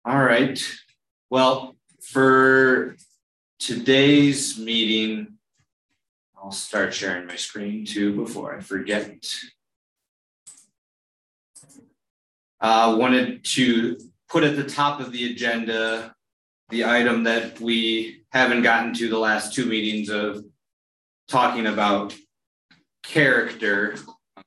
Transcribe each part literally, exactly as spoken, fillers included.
All right. Well, for today's meeting, I'll start sharing my screen too before I forget. I uh, wanted to put at the top of the agenda the item that we haven't gotten to the last two meetings of talking about character.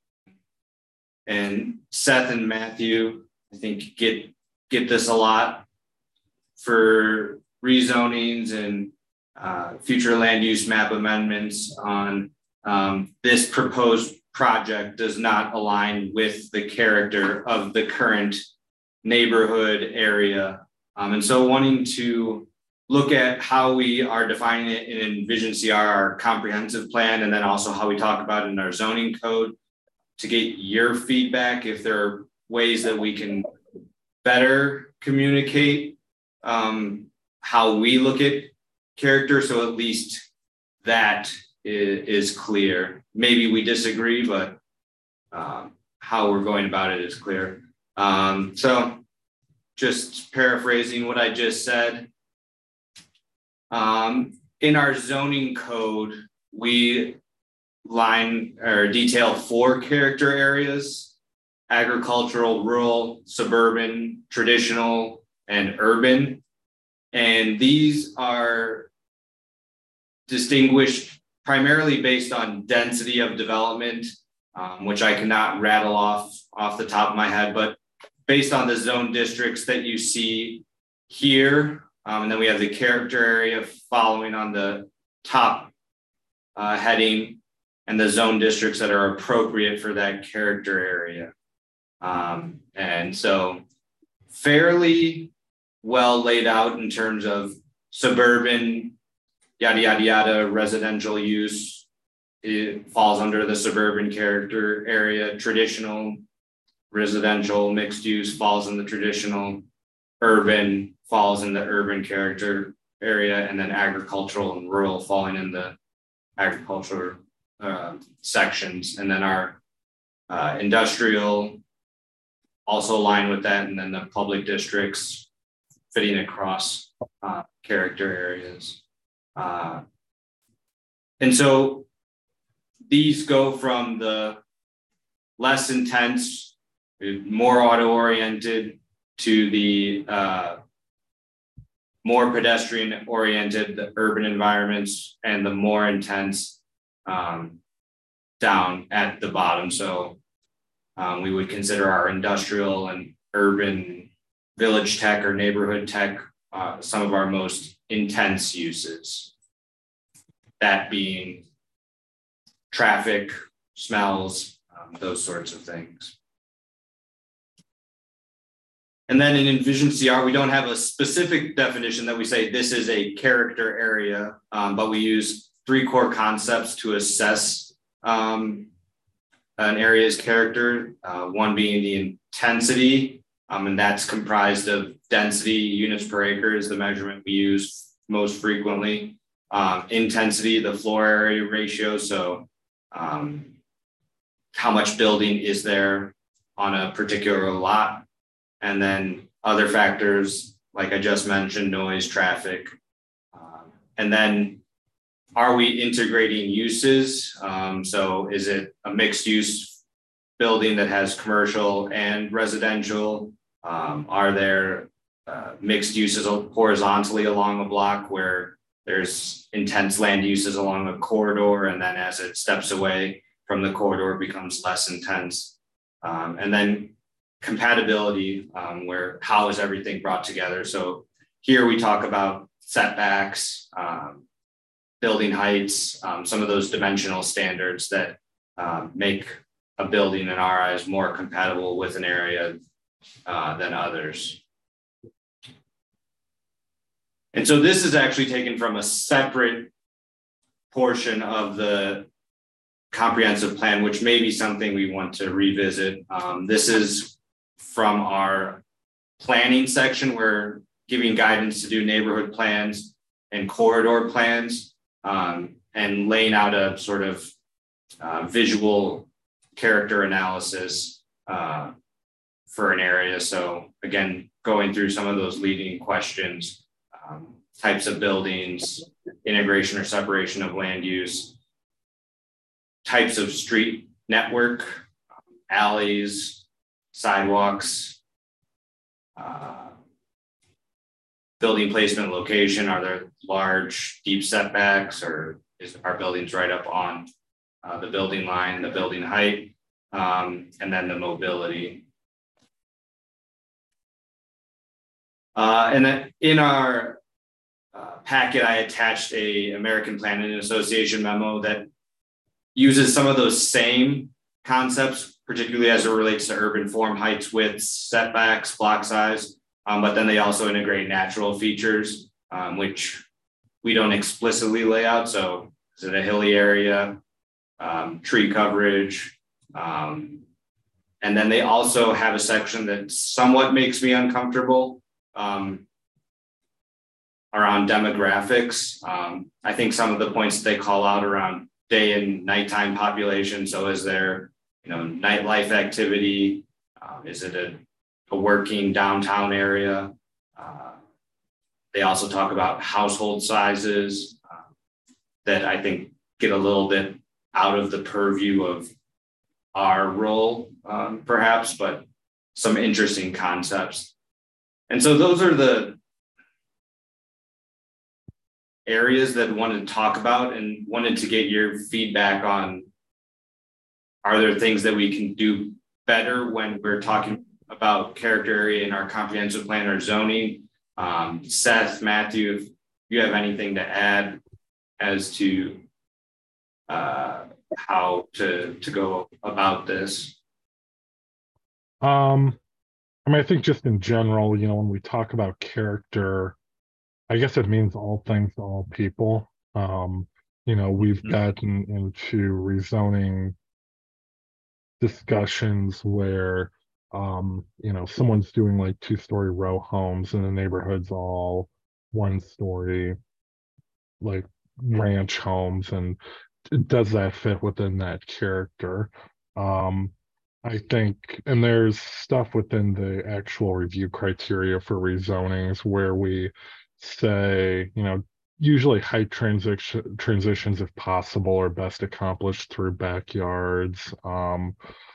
And Seth and Matthew, I think, get get this a lot for rezonings and uh, future land use map amendments on um, this proposed project does not align with the character of the current neighborhood area. Um, and so wanting to look at how we are defining it in Vision C R, our comprehensive plan, and then also how we talk about it in our zoning code to get your feedback if there are ways that we can better communicate um, how we look at character, so at least that is, is clear. Maybe we disagree, but um, how we're going about it is clear. Um, so just paraphrasing what I just said. Um, in our zoning code, we line or detail four character areas: agricultural, rural, suburban, traditional, and urban. And these are distinguished primarily based on density of development, um, which I cannot rattle off off the top of my head, but based on the zone districts that you see here. Um, and then we have the character area following on the top uh, heading, and the zone districts that are appropriate for that character area. Um, and so fairly well laid out in terms of suburban, yada, yada, yada, residential use. It falls under the suburban character area. Traditional, residential, mixed use falls in the traditional. Urban falls in the urban character area, and then agricultural and rural falling in the agricultural uh, sections. And then our uh, industrial also align with that, and then the public districts fitting across uh, character areas. Uh, and so these go from the less intense, more auto-oriented, to the uh, more pedestrian-oriented, the urban environments, and the more intense um, down at the bottom. So um, we would consider our industrial and urban village tech or neighborhood tech uh, some of our most intense uses. That being traffic, smells, um, those sorts of things. And then in Vision C R, we don't have a specific definition that we say this is a character area, um, but we use three core concepts to assess um, an area's character, uh, one being the intensity, um, and that's comprised of density, units per acre is the measurement we use most frequently. Um, intensity, the floor area ratio, so um, how much building is there on a particular lot. And then other factors, like I just mentioned, noise, traffic. Um, and then are we integrating uses? Um, so is it a mixed use building that has commercial and residential? Um, are there uh, mixed uses horizontally along a block where there's intense land uses along a corridor, and then as it steps away from the corridor, it becomes less intense? Um, and then compatibility, um, where how is everything brought together? So here we talk about setbacks, um, building heights, um, some of those dimensional standards that uh, make a building in our eyes more compatible with an area uh, than others. And so this is actually taken from a separate portion of the comprehensive plan, which may be something we want to revisit. Um, this is from our planning section. We're giving guidance to do neighborhood plans and corridor plans, um, and laying out a sort of uh, visual character analysis uh, for an area. So again, going through some of those leading questions, um, types of buildings, integration or separation of land use, types of street network, alleys, sidewalks, uh, building placement location. Are there large, deep setbacks, or is our buildings right up on uh, the building line, the building height, um, and then the mobility. Uh, and then in our uh, packet, I attached a American Planning Association memo that uses some of those same concepts, particularly as it relates to urban form, heights, widths, setbacks, block size, um, but then they also integrate natural features, um, which we don't explicitly lay out. So is it a hilly area, um, tree coverage, um, and then they also have a section that somewhat makes me uncomfortable um, around demographics. Um, I think some of the points they call out around day and nighttime population. So is there, you know, nightlife activity? Uh, is it a, a working downtown area? Uh, they also talk about household sizes uh, that I think get a little bit out of the purview of our role, um, perhaps, but some interesting concepts. And so those are the areas that I wanted to talk about and wanted to get your feedback on, are there things that we can do better when we're talking about character area in our comprehensive plan or zoning? Um, Seth, Matthew, if you have anything to add as to uh, how to, to go about this. Um, I mean, I think just in general, you know, when we talk about character, I guess it means all things to all people. Um, you know, we've Mhm. gotten into rezoning discussions where, um, you know, someone's doing like two-story row homes and the neighborhood's all one-story, like ranch homes, and does that fit within that character? Um, I think, and there's stuff within the actual review criteria for rezonings where we say, you know, usually height transition transitions, if possible, are best accomplished through backyards. Um,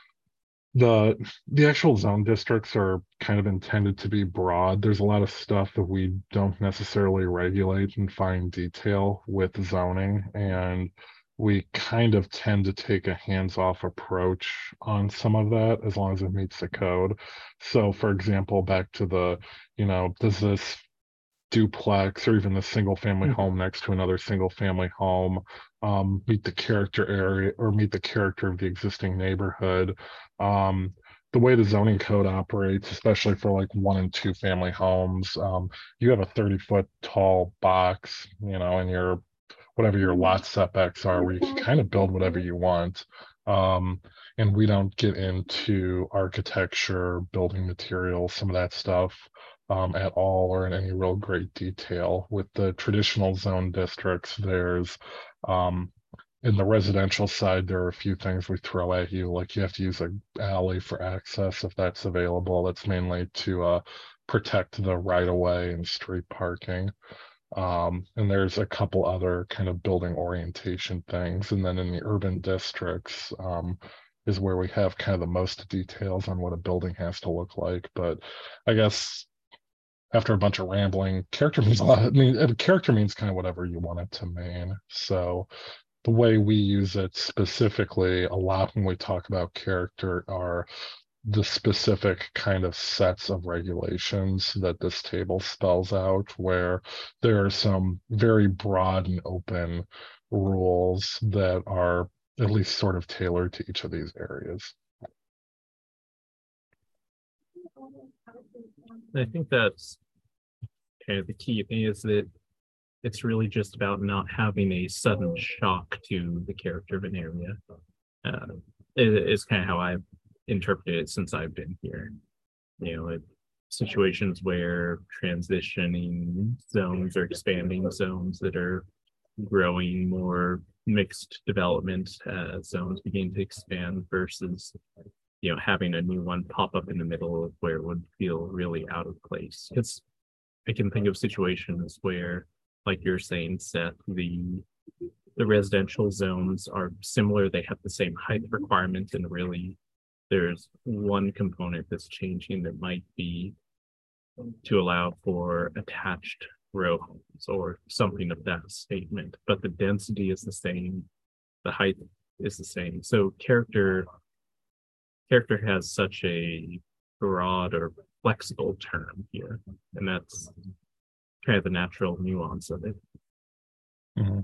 the the actual zone districts are kind of intended to be broad. There's a lot of stuff that we don't necessarily regulate in fine detail with zoning, and we kind of tend to take a hands-off approach on some of that as long as it meets the code. So, for example, back to the, you know, does this duplex or even the single family Mhm. home next to another single family home um, meet the character area or meet the character of the existing neighborhood? Um, the way the zoning code operates, especially for like one and two family homes, um, you have a thirty foot tall box, you know, and your whatever your lot setbacks are, where you can kind of build whatever you want. Um, and we don't get into architecture, building materials, some of that stuff um, at all, or in any real great detail. With the traditional zone districts, there's um, in the residential side, there are a few things we throw at you, like you have to use an alley for access if that's available. That's mainly to uh, protect the right of way and street parking. Um, and there's a couple other kind of building orientation things. And then in the urban districts, um, is where we have kind of the most details on what a building has to look like. But I guess after a bunch of rambling, character means a lot. I mean, uh, character means kind of whatever you want it to mean. So the way we use it specifically a lot when we talk about character are the specific kind of sets of regulations that this table spells out, where there are some very broad and open rules that are at least sort of tailored to each of these areas. I think that's kind of the key thing is that it's really just about not having a sudden shock to the character of an area. Uh, it, it's kind of how I've interpreted it since I've been here. You know, it, situations where transitioning zones or expanding zones that are growing more mixed development uh, zones begin to expand versus you know, having a new one pop up in the middle of where it would feel really out of place. Because I can think of situations where, like you're saying, Seth, the the residential zones are similar. They have the same height requirements, and really there's one component that's changing that might be to allow for attached row homes or something of that statement, but the density is the same, the height is the same. So character character has such a broad or flexible term here, and that's kind of the natural nuance of it. Mm-hmm.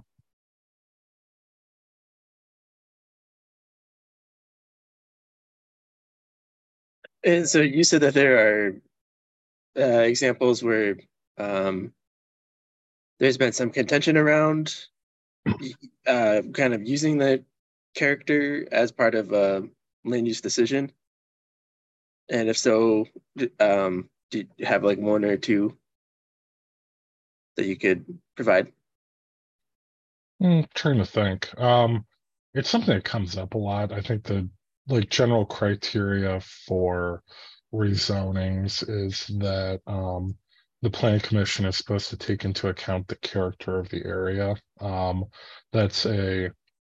And so you said that there are uh, examples where um, there's been some contention around uh, kind of using the character as part of a land use decision. And if so, um, do you have like one or two that you could provide? I'm trying to think. Um, it's something that comes up a lot. I think the like general criteria for rezonings is that um, the planning commission is supposed to take into account the character of the area. Um, that's a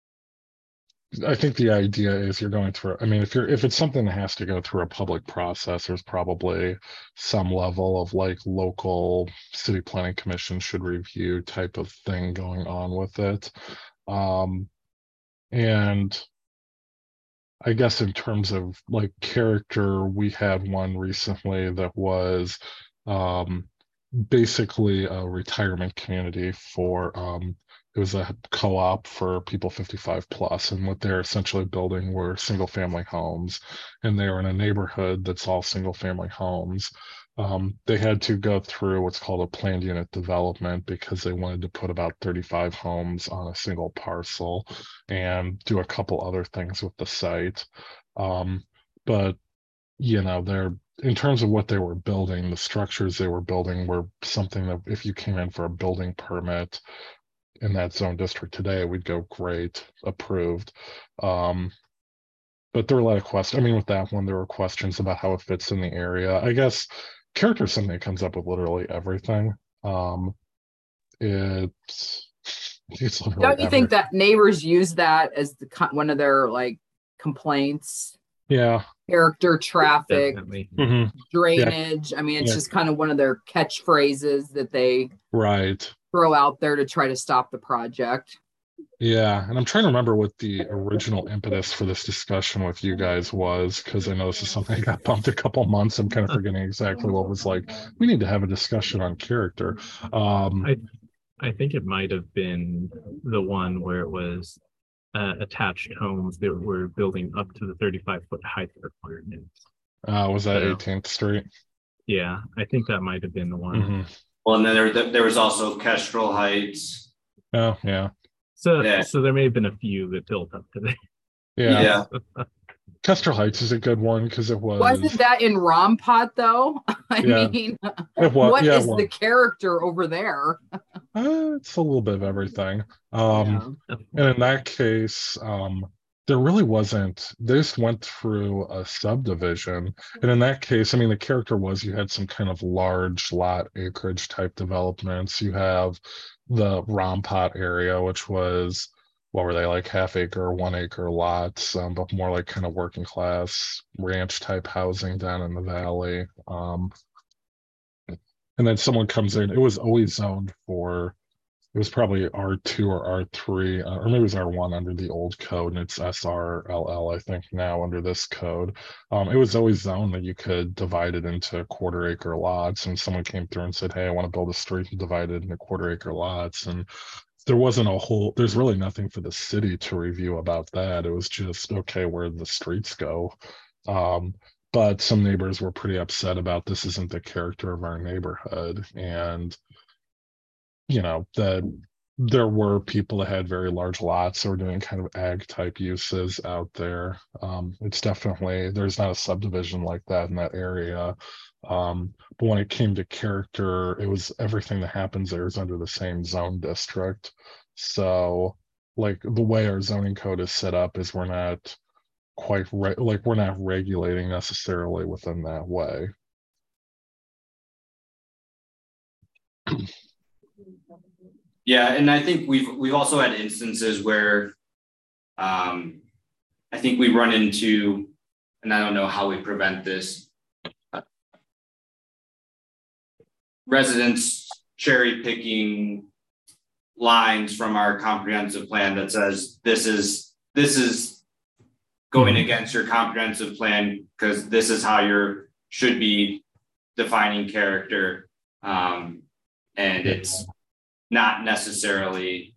I think the idea is you're going through, I mean, if you're, if it's something that has to go through a public process, there's probably some level of like local city planning commission should review type of thing going on with it. Um, and I guess in terms of like character, we had one recently that was um, basically a retirement community for um, it was a co-op for people fifty-five plus, and what they're essentially building were single family homes, and they were in a neighborhood that's all single family homes. Um, they had to go through what's called a planned unit development because they wanted to put about thirty-five homes on a single parcel and do a couple other things with the site. Um, but you know, they're in terms of what they were building, the structures they were building were something that if you came in for a building permit in that zone district today, we'd go great, approved. Um, but there were a lot of questions. I mean, with that one, there were questions about how it fits in the area. I guess character is something that comes up with literally everything. Um, it's it's literally Don't you think every- that neighbors use that as the co- one of their like complaints? Yeah. Character, traffic, Definitely. Mhm. drainage. I mean, it's Yeah. just kind of one of their catchphrases that they Right. throw out there to try to stop the project. Yeah, and I'm trying to remember what the original impetus for this discussion with you guys was, because I know this is something that got bumped a couple months. I'm kind of forgetting exactly what was like. We need to have a discussion on character. Um, I I think it might have been the one where it was uh, attached homes that were building up to the thirty-five foot height requirement. uh, was that So- eighteenth Street? Yeah, I think that might have been the one. Mhm. Well, and then there, there was also Kestrel Heights. Oh, yeah, So Yeah. so there may have been a few that built up to that. yeah. Yeah. Kestrel Heights is a good one because it was. Wasn't that in Rompot though? I Yeah. mean, It was. what yeah, is it was. the character over there? Uh, it's a little bit of everything. Um, Yeah. And in that case, um, there really wasn't, they just went through a subdivision. And in that case, I mean, the character was you had some kind of large lot acreage type developments. You have the Rompot area, which was, what were they, like half acre, one acre lots, um, but more like kind of working class ranch type housing down in the valley. Um, and then someone comes in, it was always zoned for, it was probably R two or R three, uh, or maybe it was R one under the old code, and it's S R L L, I think, now under this code. Um, it was always zoned that you could divide it into quarter acre lots, and someone came through and said, hey, I want to build a street and divide it into quarter acre lots. And there wasn't a whole, there's really nothing for the city to review about that. It was just, okay, where the streets go. Um, but some neighbors were pretty upset about this isn't the character of our neighborhood. And you know, that there were people that had very large lots that were doing kind of ag type uses out there. Um, it's definitely, there's not a subdivision like that in that area. Um, but when it came to character, it was everything that happens there is under the same zone district. So like the way our zoning code is set up is we're not, quite re- like we're not regulating necessarily within that way. Yeah, and I think we've we've also had instances where um, I think we run into, and I don't know how we prevent this, uh, residents cherry picking lines from our comprehensive plan that says this is this is going Mhm. against your comprehensive plan because this is how you should be defining character, um, and it's not necessarily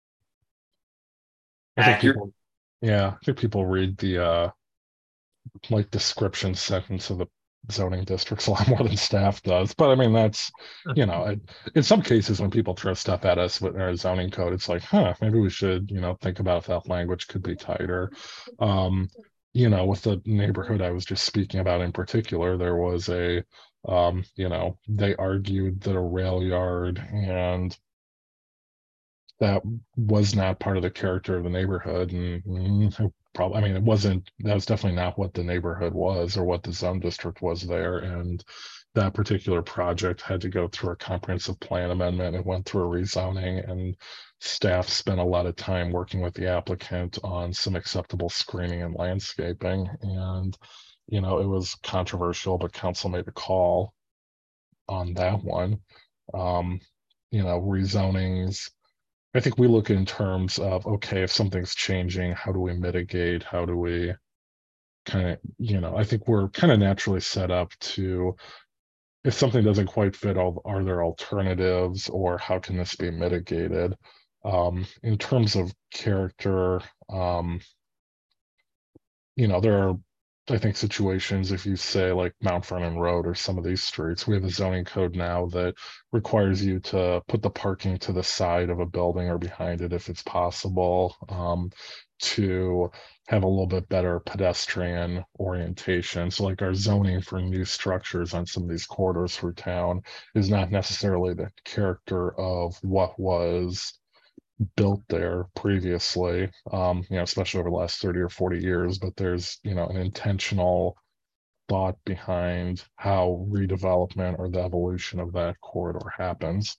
I think accurate. people, yeah, I think people read the uh like description sentence of the zoning districts a lot more than staff does. But I mean, that's, you know, it, in some cases when people throw stuff at us with our zoning code, it's like, huh, maybe we should, you know, think about if that language could be tighter. Um, you know, with the neighborhood I was just speaking about in particular, there was a, um, you know, they argued that a rail yard and that was not part of the character of the neighborhood. And mm, probably, I mean, it wasn't, that was definitely not what the neighborhood was or what the zone district was there. And that particular project had to go through a comprehensive plan amendment. It went through a rezoning, and staff spent a lot of time working with the applicant on some acceptable screening and landscaping. And, you know, it was controversial, but council made a call on that one. Um, you know, rezonings, I think we look in terms of, okay, if something's changing, how do we mitigate? How do we kind of, you know, I think we're kind of naturally set up to, if something doesn't quite fit, all, are there alternatives, or how can this be mitigated? Um, in terms of character, um, you know, there are, I think, situations, if you say like Mount Vernon Road or some of these streets, we have a zoning code now that requires you to put the parking to the side of a building or behind it if it's possible, um, to have a little bit better pedestrian orientation. So like our zoning for new structures on some of these corridors through town is not necessarily the character of what was built there previously, um, you know, especially over the last thirty or forty years, but there's, you know, an intentional thought behind how redevelopment or the evolution of that corridor happens.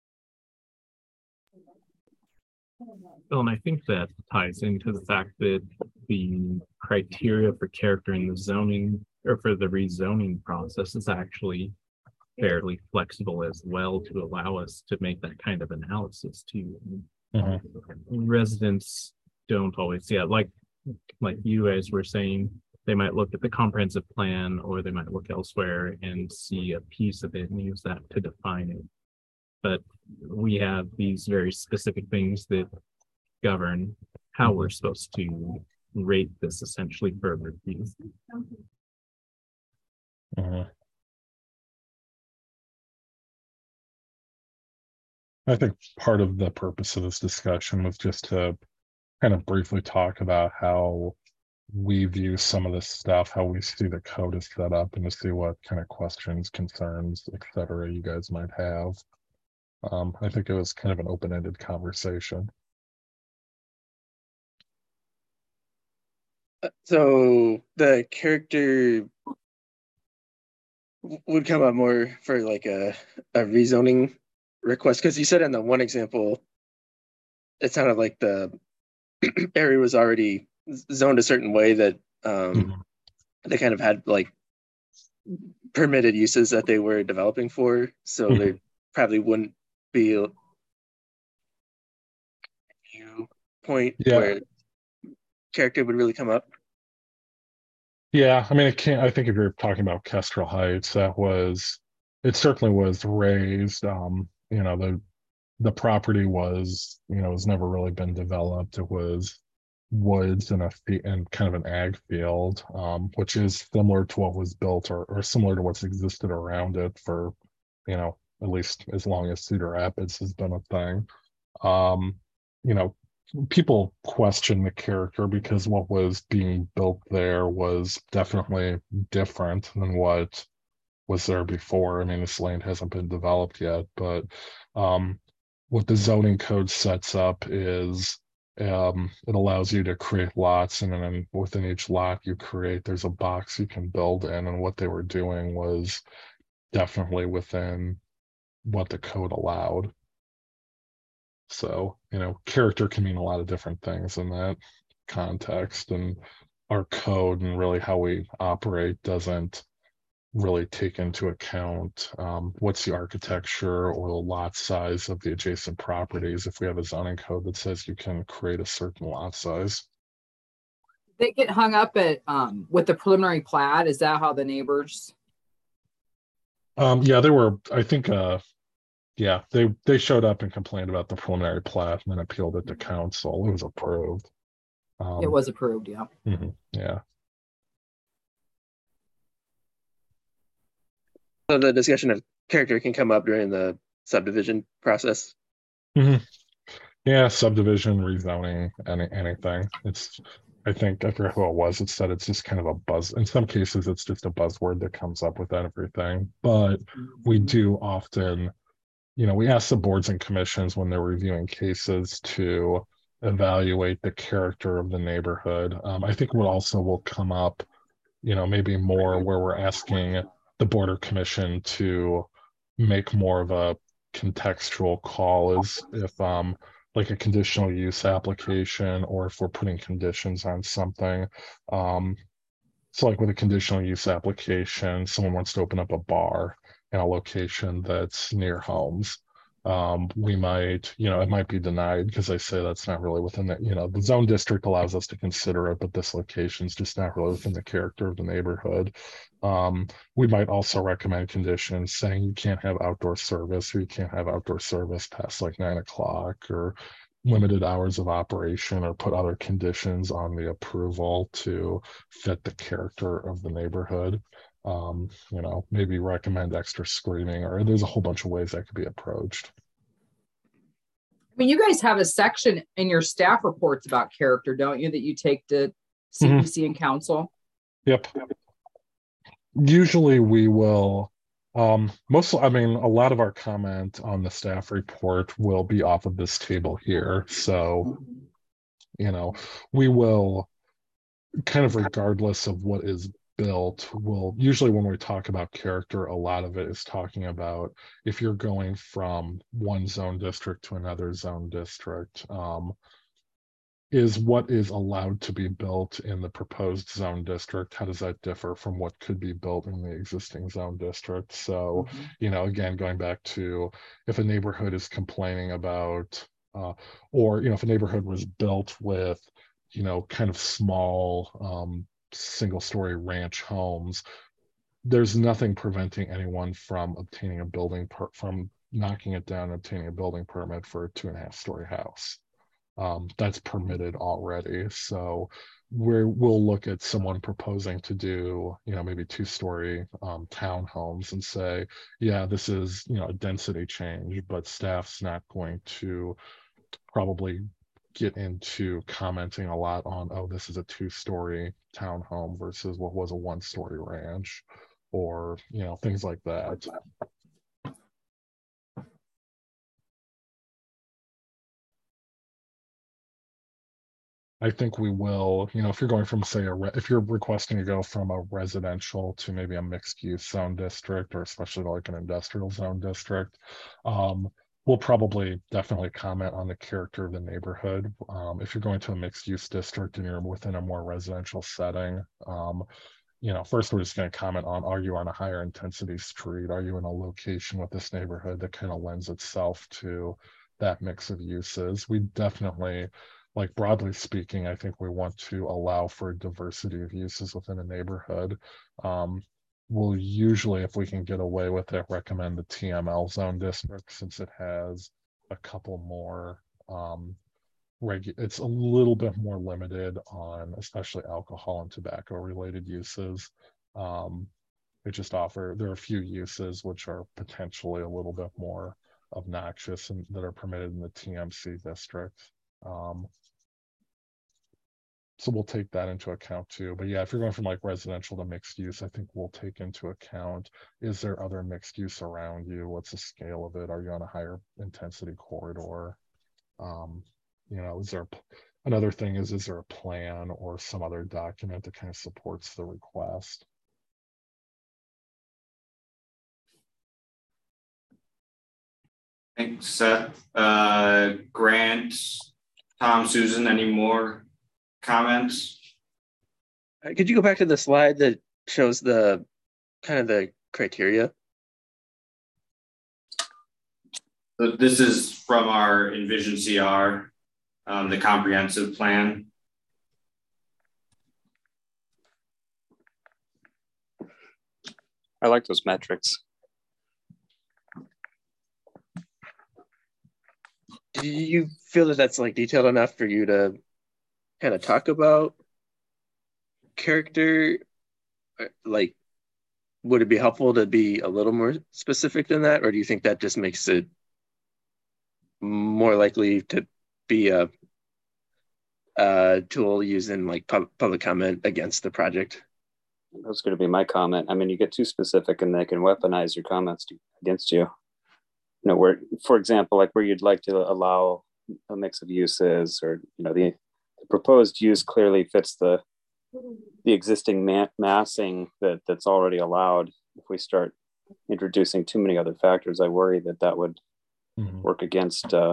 Well, and I think that ties into the fact that the criteria for character in the zoning or for the rezoning process is actually fairly flexible as well to allow us to make that kind of analysis too. Mhm. Residents don't always, yeah, like like you guys were saying, they might look at the comprehensive plan or they might look elsewhere and see a piece of it and use that to define it. But we have these very specific things that govern how we're supposed to rate this essentially for review. Mhm. I think part of the purpose of this discussion was just to kind of briefly talk about how we view some of this stuff, how we see the code is set up, and to see what kind of questions, concerns, et cetera, you guys might have. Um, I think it was kind of an open-ended conversation. So the character w- would come up more for like a, a rezoning request, because you said in the one example, it sounded like the area was already zoned a certain way that um, Mhm. they kind of had like permitted uses that they were developing for, so Mhm. there probably wouldn't be a point Yeah, where character would really come up. yeah. I mean, it can't. I think if you're talking about Kestrel Heights, that was, it certainly was raised. Um, you know, the the property was, you know, has never really been developed. It was woods and a fe- and kind of an ag field, um, which is similar to what was built or, or similar to what's existed around it for, you know, at least as long as Cedar Rapids has been a thing. Um, you know, people question the character because what was being built there was definitely different than what was there before. I mean, this land hasn't been developed yet, but um, what the zoning code sets up is Um, it allows you to create lots, and then within each lot you create, there's a box you can build in. And what they were doing was definitely within what the code allowed. So, you know, character can mean a lot of different things in that context. And our code and really how we operate doesn't really take into account um, what's the architecture or the lot size of the adjacent properties. If we have a zoning code that says you can create a certain lot size. They get hung up at um with the preliminary plat. Is that how the neighbors? Um, yeah, they were, I think, uh, yeah, they they showed up and complained about the preliminary plat and then appealed it to council. It was approved. Um, It was approved, yeah. mhm, yeah. So the discussion of character can come up during the subdivision process. Mm-hmm. Yeah, subdivision, rezoning, any anything. It's, I think, I forget who it was. It said it's just kind of a buzz. In some cases, it's just a buzzword that comes up with everything. But we do often, you know, we ask the boards and commissions when they're reviewing cases to evaluate the character of the neighborhood. Um, I think what also will come up, you know, maybe more where we're asking the board or commission to make more of a contextual call is if um like a conditional use application, or if we're putting conditions on something. Um, so like with a conditional use application, someone wants to open up a bar in a location that's near homes. Um, we might, you know, it might be denied because they say that's not really within the, you know, the zone district allows us to consider it, but this location is just not really within the character of the neighborhood. Um, we might also recommend conditions saying you can't have outdoor service, or you can't have outdoor service past like nine o'clock, or limited hours of operation, or put other conditions on the approval to fit the character of the neighborhood. Um, you know, maybe recommend extra screening, or there's a whole bunch of ways that could be approached. I mean, you guys have a section in your staff reports about character, don't you, that you take to C B C mm-hmm. and council? Yep. Usually we will, um, most, I mean, a lot of our comment on the staff report will be off of this table here. So, you know, we will kind of, regardless of what is built, will usually, when we talk about character, a lot of it is talking about if you're going from one zone district to another zone district, um, is what is allowed to be built in the proposed zone district, how does that differ from what could be built in the existing zone district? So, mm-hmm. you know, again, going back to if a neighborhood is complaining about, uh, or, you know, if a neighborhood was built with, you know, kind of small um, single story ranch homes, there's nothing preventing anyone from obtaining a building per from knocking it down and obtaining a building permit for a two and a half story house. Um, that's permitted already. So we're, we'll look at someone proposing to do, you know, maybe two-story um, townhomes and say, yeah, this is, you know, a density change, but staff's not going to probably get into commenting a lot on, oh, this is a two-story townhome versus what was a one-story ranch, or, you know, things like that. I think we will, you know, if you're going from, say, a re if you're requesting to go from a residential to maybe a mixed use zone district, or especially like an industrial zone district, um, we'll probably definitely comment on the character of the neighborhood. Um, if you're going to a mixed use district and you're within a more residential setting, um, you know, first we're just going to comment on, are you on a higher intensity street? Are you in a location with this neighborhood that kind of lends itself to that mix of uses? We definitely, like, broadly speaking, I think we want to allow for diversity of uses within a neighborhood. Um, we'll usually, if we can get away with it, recommend the T M L zone district, since it has a couple more, um, regu it's a little bit more limited on especially alcohol and tobacco related uses. Um, it just offer, there are a few uses which are potentially a little bit more obnoxious and that are permitted in the T M C district. Um, so we'll take that into account too. But yeah, if you're going from like residential to mixed use, I think we'll take into account, is there other mixed use around you? What's the scale of it? Are you on a higher intensity corridor? Um, you know, is there another thing is, is there a plan or some other document that kind of supports the request? Thanks, Seth. Uh, Grant, Tom, Susan, any more comments? Uh, Could you go back to the slide that shows the kind of the criteria? So this is from our Envision C R, um, the comprehensive plan. I like those metrics. Do you feel that that's like detailed enough for you to kind of talk about character? Uh, Like, would it be helpful to be a little more specific than that, or do you think that just makes it more likely to be a, a tool used in like pub- public comment against the project? That's going to be my comment. I mean, you get too specific and they can weaponize your comments to, against you. You know, where, for example, like where you'd like to allow a mix of uses, or, you know, the, the proposed use clearly fits the the existing ma- massing that that's already allowed. If we start introducing too many other factors, I worry that that would Mhm. work against, uh,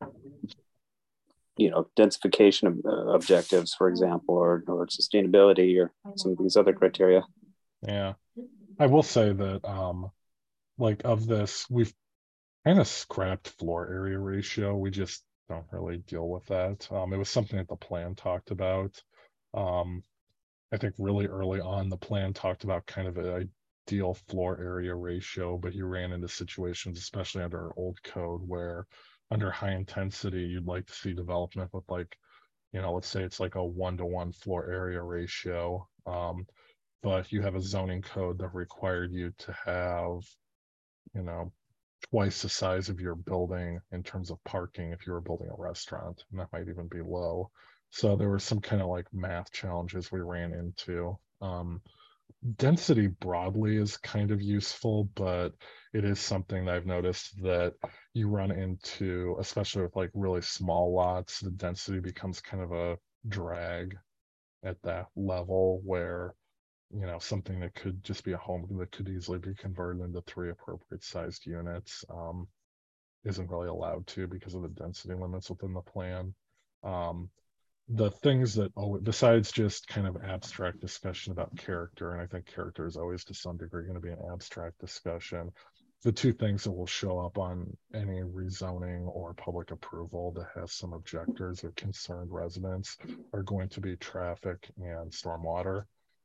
you know, densification of, uh, objectives, for example, or, or sustainability, or some of these other criteria. Yeah, I will say that, um, like of this, we've kind of scrapped floor area ratio. We just don't really deal with that. Um, it was something that the plan talked about. Um, I think really early on, the plan talked about kind of an ideal floor area ratio, but you ran into situations, especially under our old code, where under high intensity, you'd like to see development with like, you know, let's say it's like a one to one floor area ratio. Um, but you have a zoning code that required you to have, you know, twice the size of your building in terms of parking if you were building a restaurant, and that might even be low. So there were some kind of like math challenges we ran into. Um, density broadly is kind of useful, but it is something that I've noticed that you run into, especially with like really small lots, the density becomes kind of a drag at that level where, you know, something that could just be a home that could easily be converted into three appropriate sized units um, isn't really allowed to because of the density limits within the plan. Um, the things that, oh, besides just kind of abstract discussion about character, and I think character is always to some degree going to be an abstract discussion, the two things that will show up on any rezoning or public approval that has some objectors or concerned residents are going to be traffic and stormwater.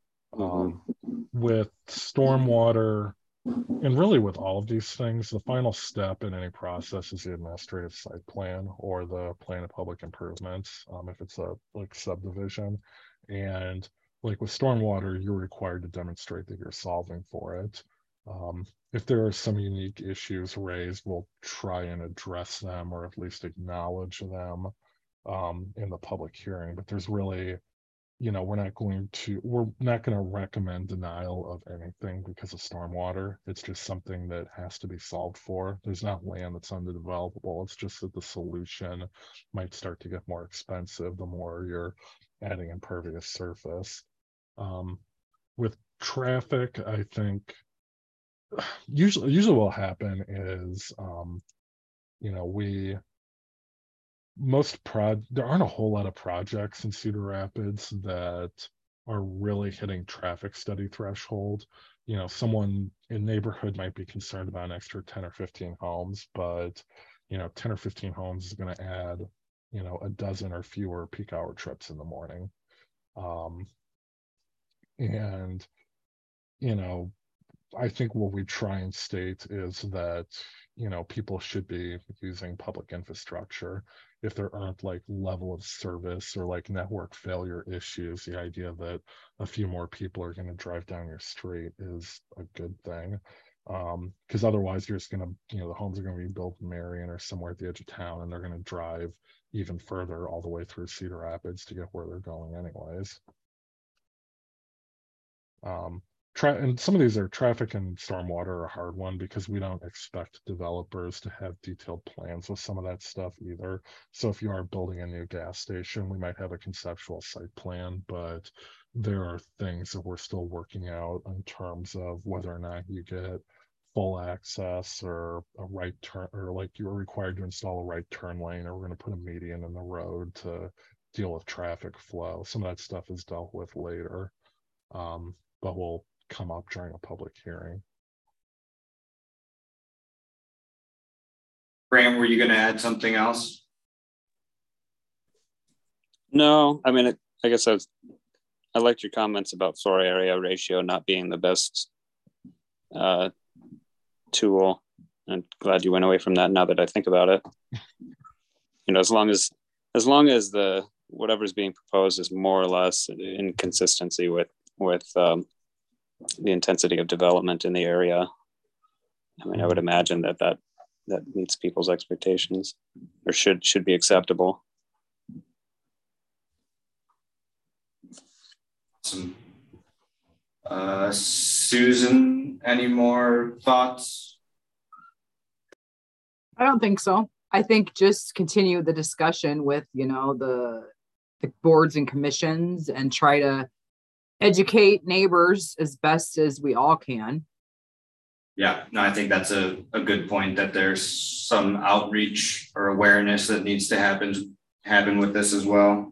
Um, with stormwater, and really with all of these things, the final step in any process is the administrative site plan or the plan of public improvements, um, if it's a like subdivision. And like with stormwater, you're required to demonstrate that you're solving for it. Um, if there are some unique issues raised, we'll try and address them or at least acknowledge them um, in the public hearing. But there's really, you know, we're not going to we're not going to recommend denial of anything because of stormwater. It's just something that has to be solved for. There's not land that's undevelopable. It's just that the solution might start to get more expensive the more you're adding impervious surface. Um, with traffic, I think usually usually what will happen is um, you know, we most prod there aren't a whole lot of projects in Cedar Rapids that are really hitting traffic study threshold. You know, someone in neighborhood might be concerned about an extra ten or fifteen homes, but you know, ten or fifteen homes is going to add, you know, a dozen or fewer peak hour trips in the morning. Um, and you know, I think what we try and state is that, you know, people should be using public infrastructure. If there aren't like level of service or like network failure issues, the idea that a few more people are going to drive down your street is a good thing. Um, because otherwise you're just going to, you know, the homes are going to be built in Marion or somewhere at the edge of town, and they're going to drive even further all the way through Cedar Rapids to get where they're going anyways. Um, Tra- and some of these are traffic and stormwater are a hard one because we don't expect developers to have detailed plans with some of that stuff either. So if you are building a new gas station, we might have a conceptual site plan, but there are things that we're still working out in terms of whether or not you get full access or a right turn, or like you're required to install a right turn lane, or we're going to put a median in the road to deal with traffic flow. Some of that stuff is dealt with later, um, but we'll come up during a public hearing. Graham, were you going to add something else? No, I mean, it, I guess I was, I liked your comments about floor area ratio not being the best uh, tool. I'm glad you went away from that now that I think about it. You know, as long as, as long as the, whatever's being proposed is more or less in consistency with, with um, the intensity of development in the area. I mean, I would imagine that that, that meets people's expectations or should, should be acceptable. Awesome. Uh, Susan, any more thoughts? I don't think so. I think just continue the discussion with, you know, the, the boards and commissions and try to educate neighbors as best as we all can. Yeah, no, I think that's a, a good point, that there's some outreach or awareness that needs to happen, happen with this as well.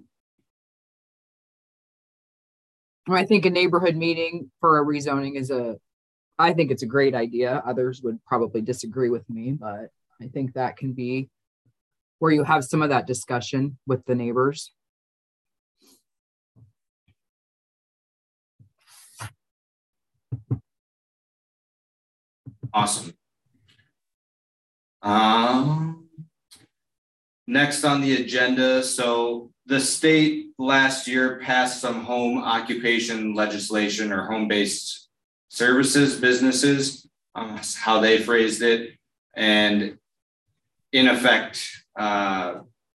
I think a neighborhood meeting for a rezoning is a, I think it's a great idea. Others would probably disagree with me, but I think that can be where you have some of that discussion with the neighbors. Awesome. Um, next on the agenda, so the state last year passed some home occupation legislation, or home-based services businesses, um, how they phrased it, and in effect, uh,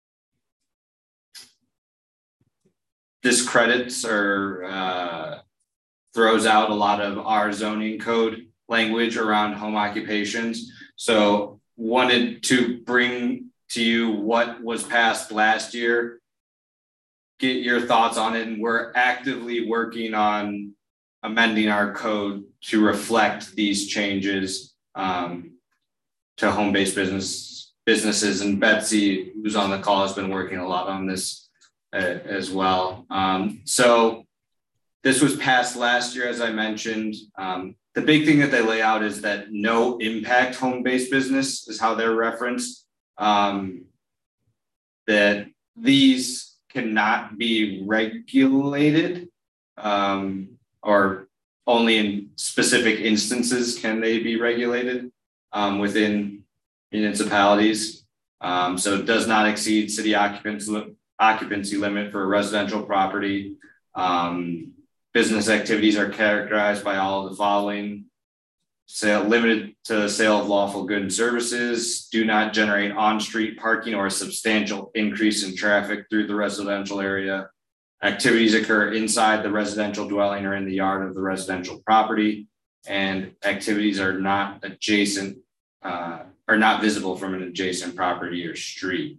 discredits or uh, throws out a lot of our zoning code language around home occupations. So wanted to bring to you what was passed last year, get your thoughts on it, and we're actively working on amending our code to reflect these changes um, to home-based business businesses. And Betsy, who's on the call, has been working a lot on this uh, as well. Um, so this was passed last year, as I mentioned. Um, the big thing that they lay out is that no impact home-based business is how they're referenced. Um, that these cannot be regulated, um, or only in specific instances can they be regulated um, within municipalities. Um, so it does not exceed city occupancy, occupancy limit for a residential property. Um, business activities are characterized by all of the following: sale limited to the sale of lawful goods and services, do not generate on-street parking or a substantial increase in traffic through the residential area. Activities occur inside the residential dwelling or in the yard of the residential property, and activities are not adjacent, uh, are not visible from an adjacent property or street.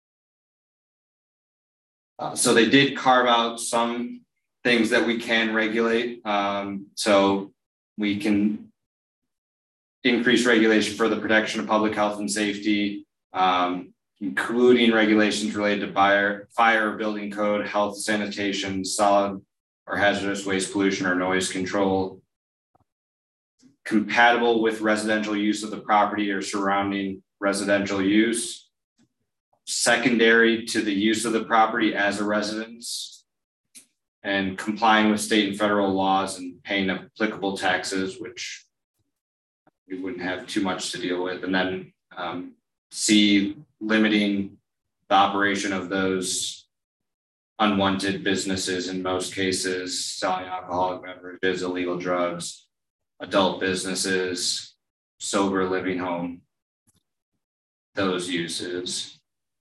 Uh, so they did carve out some things that we can regulate. Um, so we can increase regulation for the protection of public health and safety, um, including regulations related to fire, fire, building code, health, sanitation, solid or hazardous waste pollution, or noise control, compatible with residential use of the property or surrounding residential use, secondary to the use of the property as a residence, and complying with state and federal laws and paying applicable taxes, which we wouldn't have too much to deal with. And then um, C, limiting the operation of those unwanted businesses, in most cases, selling alcoholic beverages, illegal drugs, adult businesses, sober living home, those uses.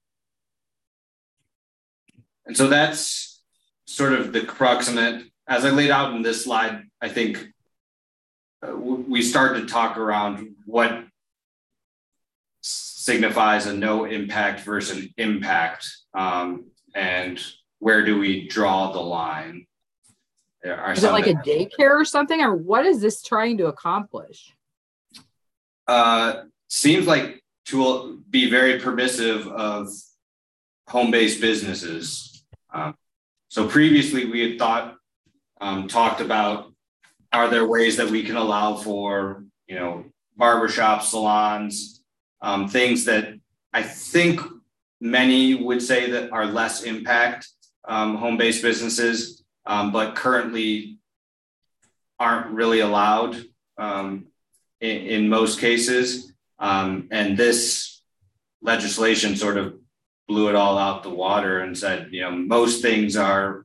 And so that's sort of the crux. And that, as I laid out in this slide, I think uh, we start to talk around what signifies a no impact versus an impact, um, and where do we draw the line? There are Is it like a that, daycare or something, or what is this trying to accomplish? Uh, seems like to be very permissive of home-based businesses. Um, so previously we had thought, um, talked about, are there ways that we can allow for, you know, barbershops, salons, um, things that I think many would say that are less impact um, home-based businesses, um, but currently aren't really allowed um, in, in most cases. Um, and this legislation sort of blew it all out the water and said, you know, most things are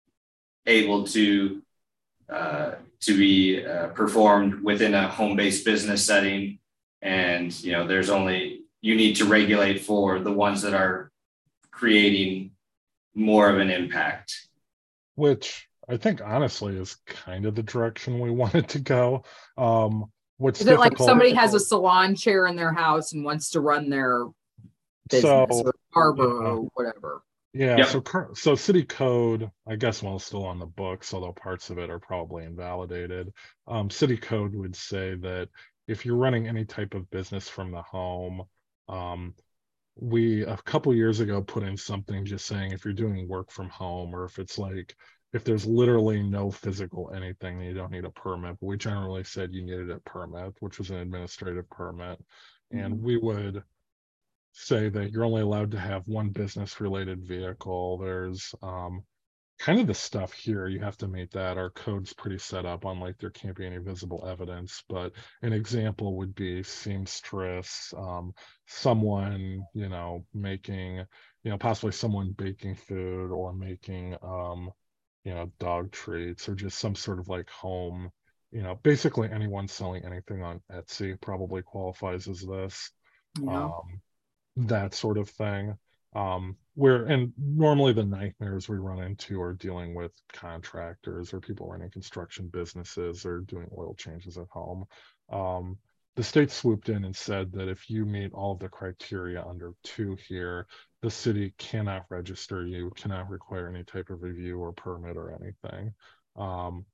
able to uh, to be uh, performed within a home-based business setting. And, you know, there's only, you need to regulate for the ones that are creating more of an impact. Which I think honestly is kind of the direction we wanted to go. Um, what's Is it like difficult- somebody has a salon chair in their house and wants to run their business So, or barber yeah. or whatever? Yeah, Yep. so cur- so city code, I guess, while still on the books, although parts of it are probably invalidated. Um, city code would say that if you're running any type of business from the home, um, we a couple years ago put in something just saying if you're doing work from home, or if it's like if there's literally no physical anything, you don't need a permit. But we generally said you needed a permit, which was an administrative permit, and we would say that you're only allowed to have one business related vehicle. There's um, kind of the stuff here, you have to meet that. Our code's pretty set up on like there can't be any visible evidence, but an example would be seamstress, um, someone, you know, making, you know, possibly someone baking food or making, um, you know, dog treats or just some sort of like home, you know, basically anyone selling anything on Etsy probably qualifies as this. Yeah. Um, that sort of thing. Um, where and normally the nightmares we run into are dealing with contractors or people running construction businesses or doing oil changes at home. Um, the state swooped in and said that if you meet all of the criteria under two here, the city cannot register you, cannot require any type of review or permit or anything. Um,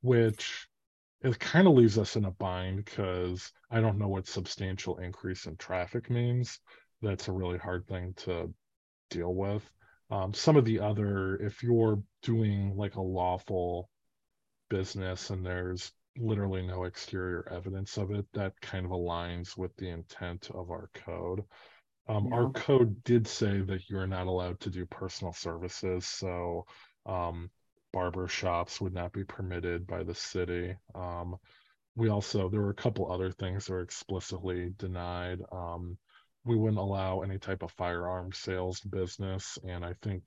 which it kind of leaves us in a bind because I don't know what substantial increase in traffic means. That's a really hard thing to deal with. Um, some of the other, if you're doing like a lawful business and there's literally no exterior evidence of it, that kind of aligns with the intent of our code. Um, Our Yeah. code did say that you're not allowed to do personal services, so um, barber shops would not be permitted by the city. Um, we also, there were a couple other things that were explicitly denied. Um, we wouldn't allow any type of firearm sales business, and I think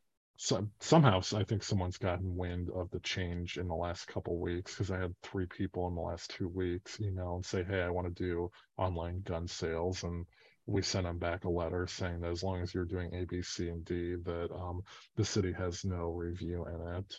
so, somehow I think someone's gotten wind of the change in the last couple weeks because I had three people in the last two weeks email and say, hey, I want to do online gun sales, and we sent them back a letter saying that as long as you're doing A, B, C, and D, that um, the city has no review in it.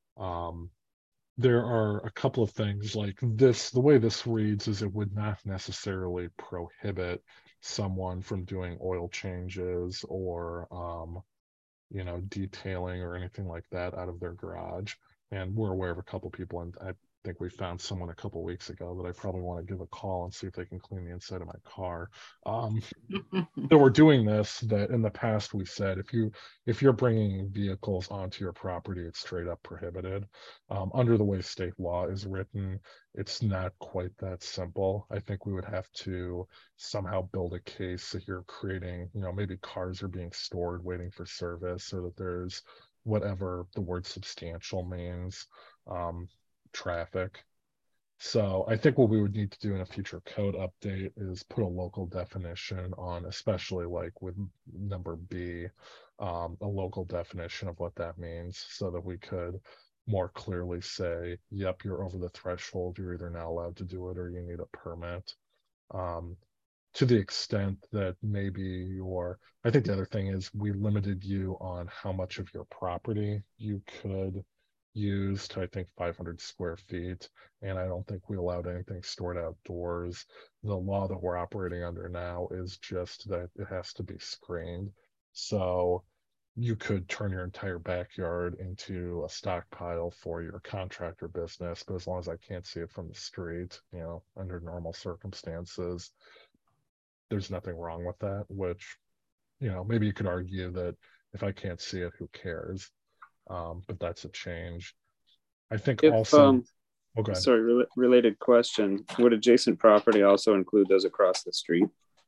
Um, there are a couple of things like this. The way this reads is it would not necessarily prohibit someone from doing oil changes or um, you know, detailing or anything like that out of their garage. And we're aware of a couple people, and I think we found someone a couple weeks ago that I probably want to give a call and see if they can clean the inside of my car. Um, that we're doing this, that in the past we said if you if you're bringing vehicles onto your property, it's straight up prohibited. Um, under the way state law is written, it's not quite that simple. I think we would have to somehow build a case that you're creating, you know, maybe cars are being stored waiting for service, so that there's whatever the word substantial means, um, traffic. So I think what we would need to do in a future code update is put a local definition on, especially like with number B, um, a local definition of what that means so that we could more clearly say, yep, you're over the threshold, you're either not allowed to do it or you need a permit. Um, to the extent that maybe your, I think the other thing is we limited you on how much of your property you could used, I think five hundred square feet, and I don't think we allowed anything stored outdoors. The law that we're operating under now is just that it has to be screened. So you could turn your entire backyard into a stockpile for your contractor business, but as long as I can't see it from the street, you know, under normal circumstances, there's nothing wrong with that, which, you know, maybe you could argue that if I can't see it, who cares? Um, but that's a change. I think If also, um, oh, go ahead. sorry, re- related question: would adjacent property also include those across the street?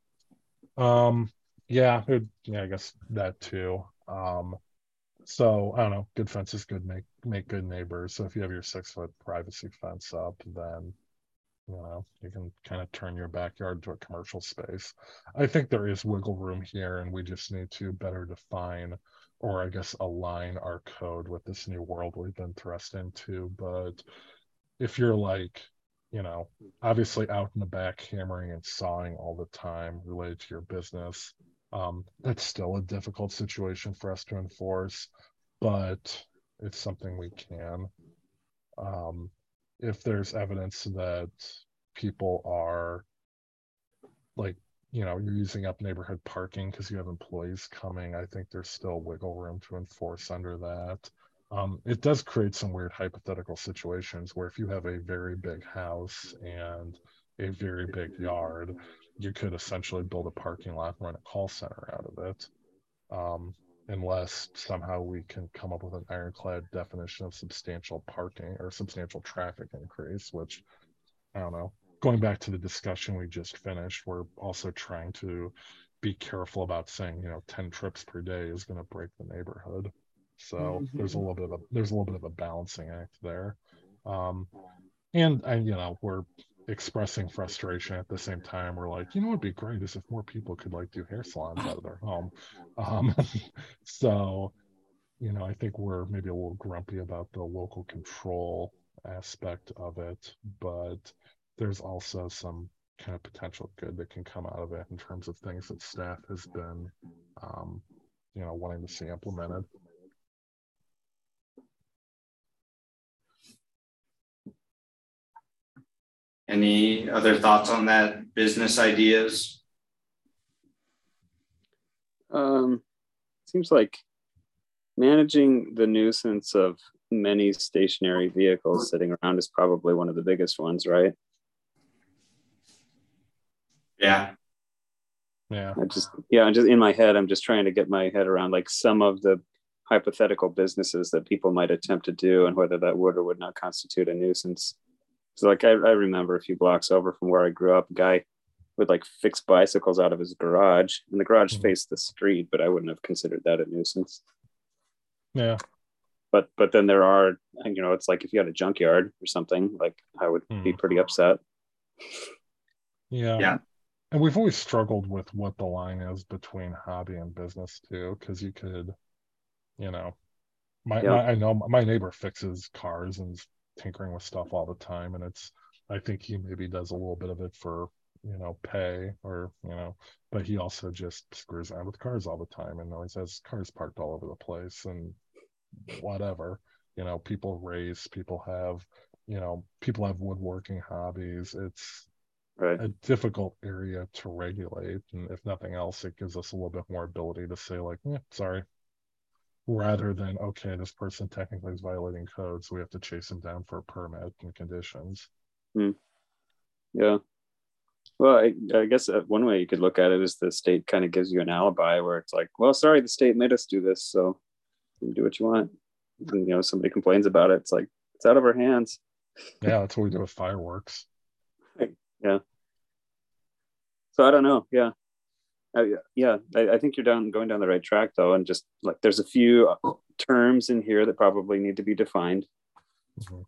Um, yeah, it, yeah, I guess that too. Um, so I don't know. Good fences, good make make good neighbors. So if you have your six foot privacy fence up, then you know you can kind of turn your backyard into a commercial space. I think there is wiggle room here, and we just need to better define, or I guess align our code with this new world we've been thrust into. But if you're like, you know, obviously out in the back hammering and sawing all the time related to your business, um, that's still a difficult situation for us to enforce, but it's something we can. Um, if there's evidence that people are like, you know, you're using up neighborhood parking because you have employees coming, I think there's still wiggle room to enforce under that. Um, it does create some weird hypothetical situations where if you have a very big house and a very big yard, you could essentially build a parking lot and run a call center out of it. Um, unless somehow we can come up with an ironclad definition of substantial parking or substantial traffic increase, which I don't know. Going back to the discussion we just finished, we're also trying to be careful about saying, you know, ten trips per day is going to break the neighborhood. So there's a little bit of a there's a little bit of a balancing act there. Um, and and you know, we're expressing frustration at the same time. We're like, you know, what'd be great is if more people could like do hair salons out of their home. Um, so you know, I think we're maybe a little grumpy about the local control aspect of it, but there's also some kind of potential good that can come out of it in terms of things that staff has been, um, you know, wanting to see implemented. Any other thoughts on that? Business ideas? Um, seems like managing the nuisance of many stationary vehicles sitting around is probably one of the biggest ones, right? Yeah. Yeah. I just, yeah, I'm just in my head, I'm just trying to get my head around like some of the hypothetical businesses that people might attempt to do and whether that would or would not constitute a nuisance. So like I, I remember a few blocks over from where I grew up, a guy would like fix bicycles out of his garage, and the garage mm-hmm. faced the street, but I wouldn't have considered that a nuisance. Yeah. But but then there are, you know, it's like if you had a junkyard or something, like I would mm. be pretty upset. Yeah. Yeah. And we've always struggled with what the line is between hobby and business too, because you could, you know, my, yeah. my I know my neighbor fixes cars and tinkering with stuff all the time, and it's I think he maybe does a little bit of it for, you know, pay or, you know, but he also just screws around with cars all the time and always has cars parked all over the place and whatever. You know, people race, people have, you know, people have woodworking hobbies. It's right. a difficult area to regulate, and if nothing else, it gives us a little bit more ability to say like, yeah, sorry, rather than, okay, this person technically is violating code, so we have to chase him down for a permit and conditions. Hmm. Yeah. Well, I, I guess one way you could look at it is the state kind of gives you an alibi where it's like, well, sorry, the state made us do this, so you can do what you want. And, you know, somebody complains about it, it's like, it's out of our hands. Yeah, that's what we do with fireworks. Yeah. So I don't know. Yeah. Uh, yeah. I, I think you're down going down the right track though. And just like, there's a few terms in here that probably need to be defined. Mm-hmm.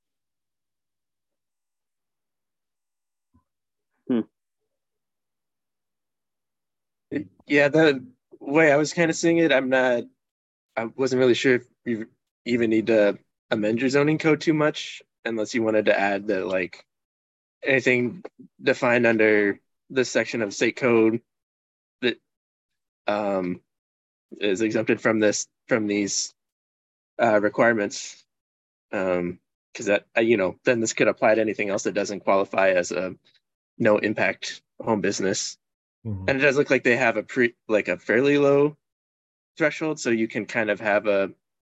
Hmm. Yeah. The way I was kind of seeing it, I'm not, I wasn't really sure if you even need to amend your zoning code too much, unless you wanted to add that like anything defined under this section of state code that um, is exempted from this from these uh, requirements Um, because that, uh, you know, then this could apply to anything else that doesn't qualify as a no impact home business. Mhm. And it does look like they have a pre, like a fairly low threshold, so you can kind of have a,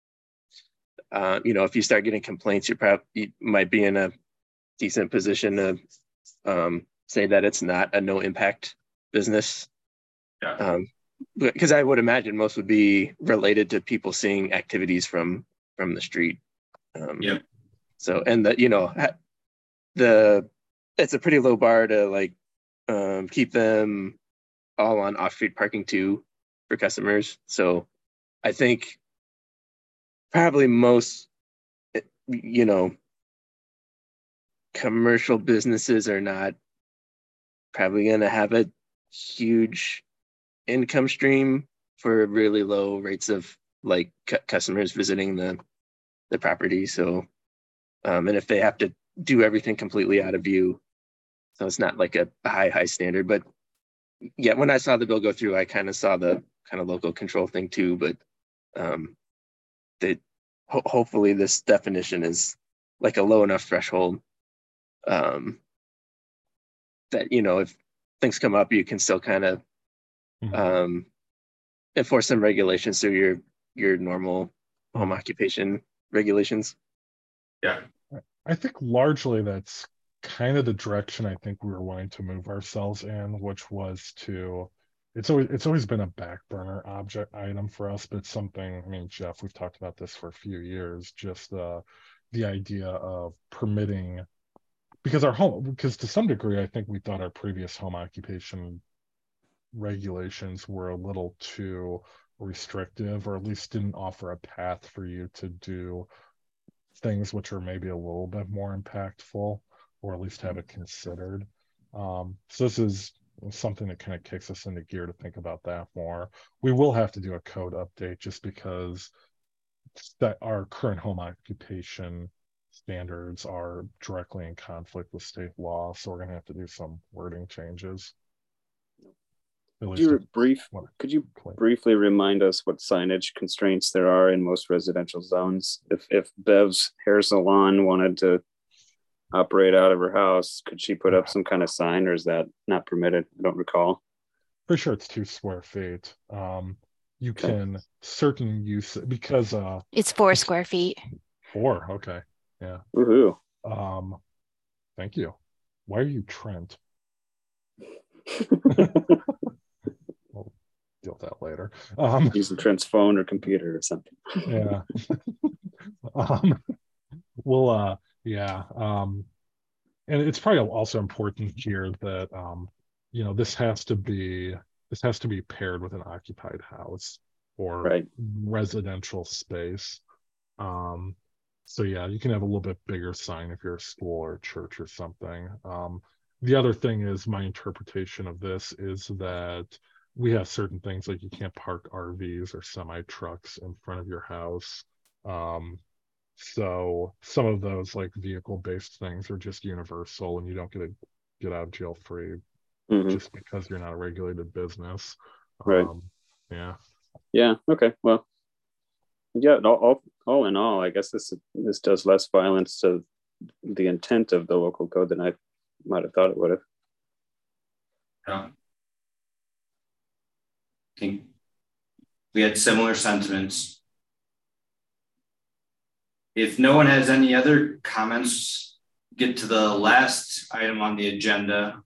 uh, you know, if you start getting complaints, you're probably you might be in a decent position to um, say that it's not a no impact business. Yeah. Um, because I would imagine most would be related to people seeing activities from from the street. Um, Yep. So, and the, you know, the, it's a pretty low bar to like um, keep them all on off-street parking too for customers. So I think probably most, you know, commercial businesses are not probably going to have a huge income stream for really low rates of like cu- customers visiting the the property. So, um, and if they have to do everything completely out of view, so it's not like a high high standard. But yeah, when I saw the bill go through, I kind of saw the kind of local control thing too. But um, that ho- hopefully this definition is like a low enough threshold um, that, you know, if things come up, you can still kind of Mhm. um, enforce some regulations through your your normal home occupation regulations. Yeah. I think largely that's kind of the direction I think we were wanting to move ourselves in, which was to it's always it's always been a back burner object item for us, but it's something, I mean, Jeff, we've talked about this for a few years, just uh the idea of permitting, because our home because to some degree I think we thought our previous home occupation regulations were a little too restrictive, or at least didn't offer a path for you to do things which are maybe a little bit more impactful, or at least have it considered. Um, so this is something that kind of kicks us into gear to think about that more. We will have to do a code update just because that our current home occupation standards are directly in conflict with state law. So we're going to have to do some wording changes. Could you brief? Could you briefly remind us what signage constraints there are in most residential zones? If if Bev's hair salon wanted to operate out of her house, could she put up some kind of sign, or is that not permitted? I don't recall. For sure, it's two square feet. Um, you Okay. can certain use because uh, It's four square feet. four. Okay, yeah. Woohoo! Um, thank you. Why are you Trent? We'll deal with that later. Um, Using Trent's phone or computer or something. yeah. um, well, uh, yeah. Um, and it's probably also important here that um, you know, this has to be this has to be paired with an occupied house or Right. residential space. Um, so yeah, you can have a little bit bigger sign if you're a school or a church or something. Um, the other thing is, my interpretation of this is that we have certain things like you can't park R Vs or semi trucks in front of your house. Um, so some of those like vehicle based things are just universal, and you don't get a get out of jail free Mhm. just because you're not a regulated business. Right. Um, yeah. Yeah. Okay. Well. Yeah. All, all all in all, I guess this this does less violence to the intent of the local code than I might have thought it would have. Yeah. I think we had similar sentiments. If no one has any other comments, get to the last item on the agenda.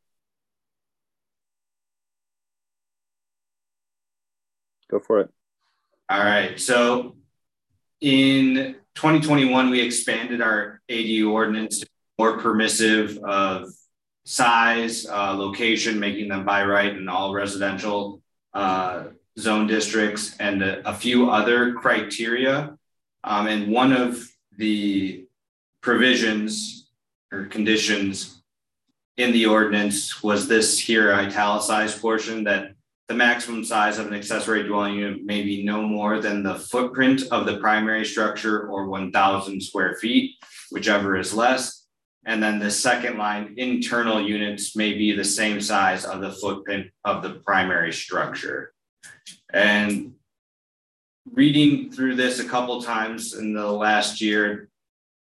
Go for it. All right. So in twenty twenty-one, we expanded our A D U ordinance to be more permissive of size, uh, location, making them by right in all residential uh, zone districts, and a, a few other criteria. Um, and one of the provisions or conditions in the ordinance was this here italicized portion, that the maximum size of an accessory dwelling unit may be no more than the footprint of the primary structure, or one thousand square feet, whichever is less. And then the second line, internal units may be the same size of the footprint of the primary structure. And reading through this a couple times in the last year,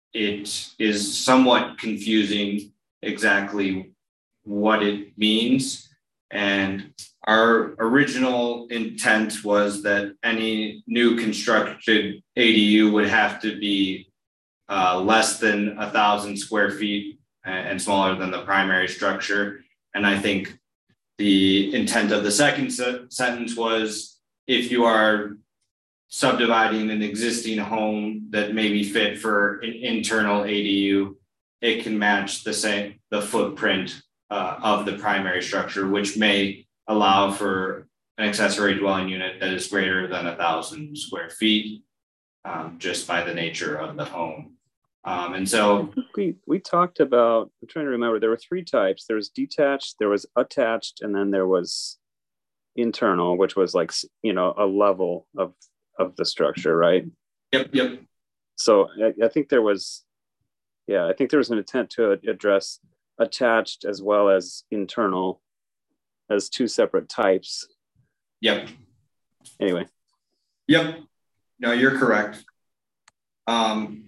it is somewhat confusing exactly what it means. And our original intent was that any new constructed A D U would have to be uh, less than a thousand square feet and smaller than the primary structure. And I think the intent of the second se- sentence was if you are subdividing an existing home that may be fit for an internal A D U, it can match the same the footprint uh, of the primary structure, which may allow for an accessory dwelling unit that is greater than a thousand square feet, um, just by the nature of the home. Um, and so we we talked about, I'm trying to remember, there were three types. There was detached, there was attached, and then there was internal, which was like, you know, a level of of the structure, right? Yep, yep. So I, I think there was, yeah, I think there was an intent to address attached as well as internal as two separate types. Yep. Anyway. Yep. No, you're correct. Um,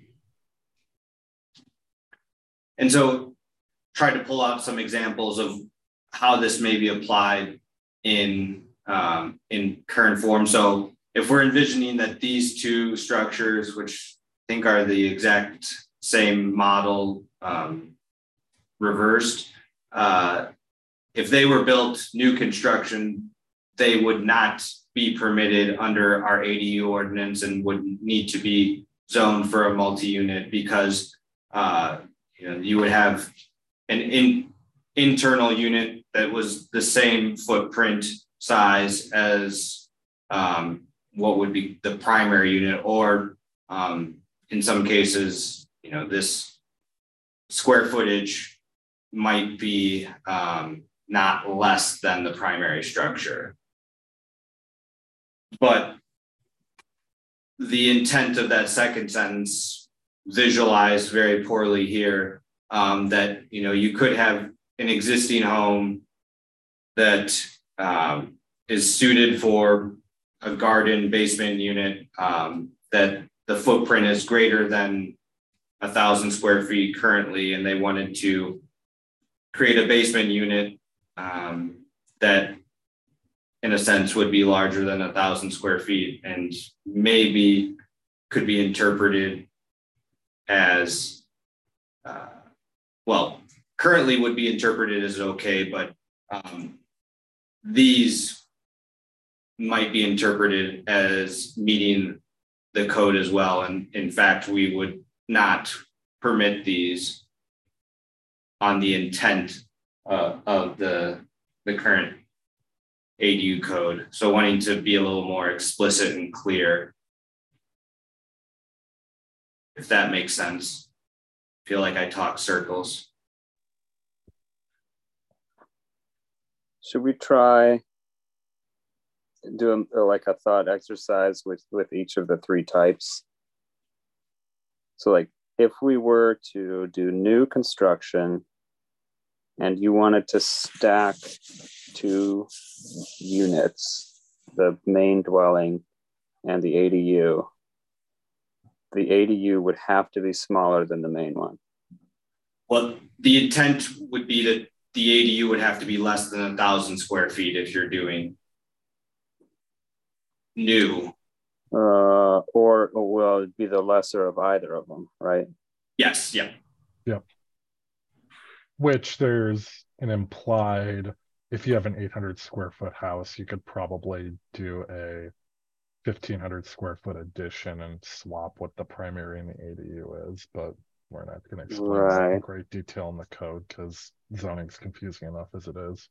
and so try to pull out some examples of how this may be applied in um, in current form. So if we're envisioning that these two structures, which I think are the exact same model um, reversed, uh, if they were built new construction, they would not be permitted under our A D U ordinance and would need to be zoned for a multi-unit because uh, you know you would have an in, internal unit that was the same footprint size as um, what would be the primary unit, or um, in some cases, you know, this square footage might be um, not less than the primary structure. But the intent of that second sentence visualized very poorly here, um, that, you know, you could have an existing home that um, is suited for a garden basement unit, um, that the footprint is greater than a thousand square feet currently, and they wanted to create a basement unit um, that in a sense would be larger than a thousand square feet and maybe could be interpreted as, uh, well, currently would be interpreted as okay, but um, these might be interpreted as meeting the code as well. And in fact, we would not permit these on the intent uh, of the, the current A D U code. So wanting to be a little more explicit and clear, if that makes sense. I feel like I talk circles. Should we try do a, like a thought exercise with, with each of the three types? So like if we were to do new construction and you wanted to stack two units, the main dwelling and the A D U, the A D U would have to be smaller than the main one. Well, the intent would be that the A D U would have to be less than a thousand square feet if you're doing new. Uh, or, or well, it'd be the lesser of either of them, right? Yes, yeah. Yep. Which there's an implied, if you have an eight hundred square foot house, you could probably do a fifteen hundred square foot addition and swap what the primary and the A D U is, but we're not going to explain that in Right. great detail in the code because zoning's confusing enough as it is.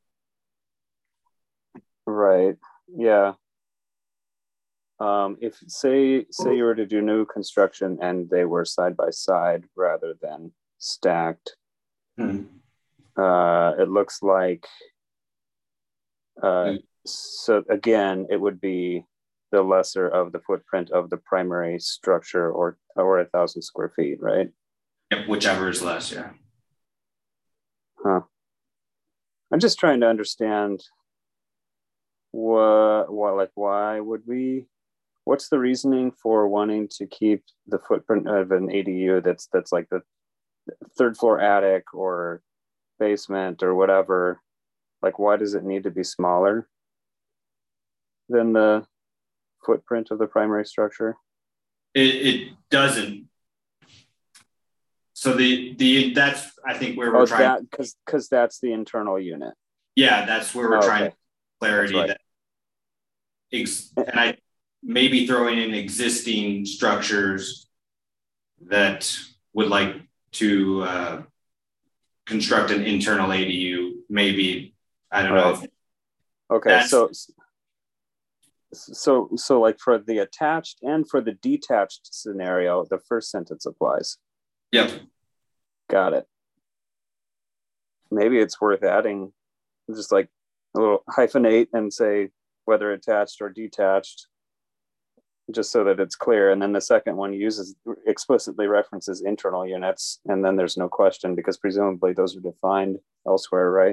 Right. Yeah. Um, if say say you were to do new construction and they were side by side rather than stacked, Hmm. uh, it looks like uh, so again it would be the lesser of the footprint of the primary structure, or or a thousand square feet, right? Yep, whichever is less, yeah. Huh. I'm just trying to understand what what like why would we what's the reasoning for wanting to keep the footprint of an A D U that's that's like the third floor attic or basement or whatever? Like, why does it need to be smaller than the footprint of the primary structure? It, it doesn't. So the the that's I think where we're oh, trying that because because that's the internal unit. Yeah, that's where we're oh, trying okay. to clarity right. that ex, and I maybe throwing in existing structures that would like to uh, construct an internal A D U. Maybe I don't right. know. If okay, so so so like for the attached and for the detached scenario, the first sentence applies. Yep. Got it. Maybe it's worth adding just like a little hyphenate and say whether attached or detached, just so that it's clear. And then the second one uses explicitly references internal units, and then there's no question because presumably those are defined elsewhere, right?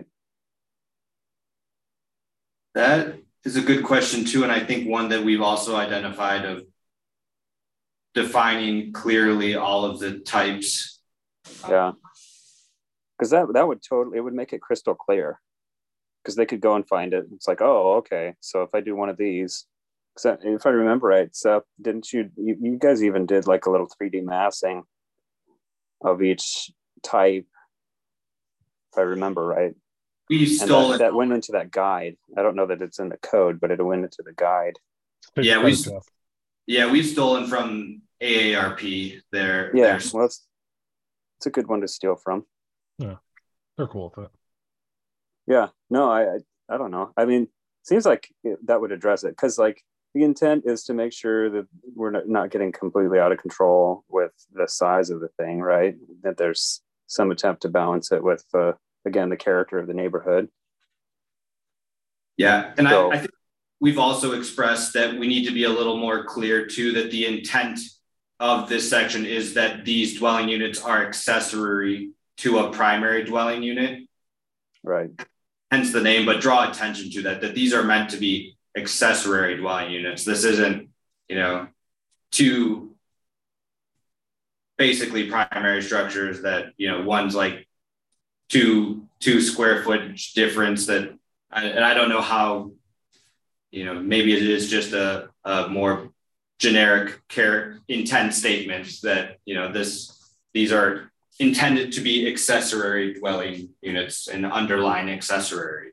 That is a good question too, and I think one that we've also identified of defining clearly all of the types. Yeah, because that that would totally, it would make it crystal clear, because they could go and find it. It's like, oh, okay, so if I do one of these, because if I remember right, so didn't you, you you guys even did like a little three D massing of each type, if I remember right? We stole that, that went into that guide. I don't know that it's in the code, but it went into the guide. Yeah, we yeah we've stolen from A A R P. There, yeah, well, it's it's a good one to steal from. Yeah, they're cool with it. Yeah, no, I I, I don't know. I mean, seems like it, that would address it, because like the intent is to make sure that we're not, not getting completely out of control with the size of the thing, right? That there's some attempt to balance it with uh, again, the character of the neighborhood. Yeah, and so, I, I think we've also expressed that we need to be a little more clear too, that the intent of this section is that these dwelling units are accessory to a primary dwelling unit. Right. Hence the name, but draw attention to that, that these are meant to be accessory dwelling units. This isn't, you know, two basically primary structures that, you know, one's like two two square footage difference that, and I don't know how, you know, maybe it is just a, a more generic care intent statement that, you know, this these are intended to be accessory dwelling units and underline accessory.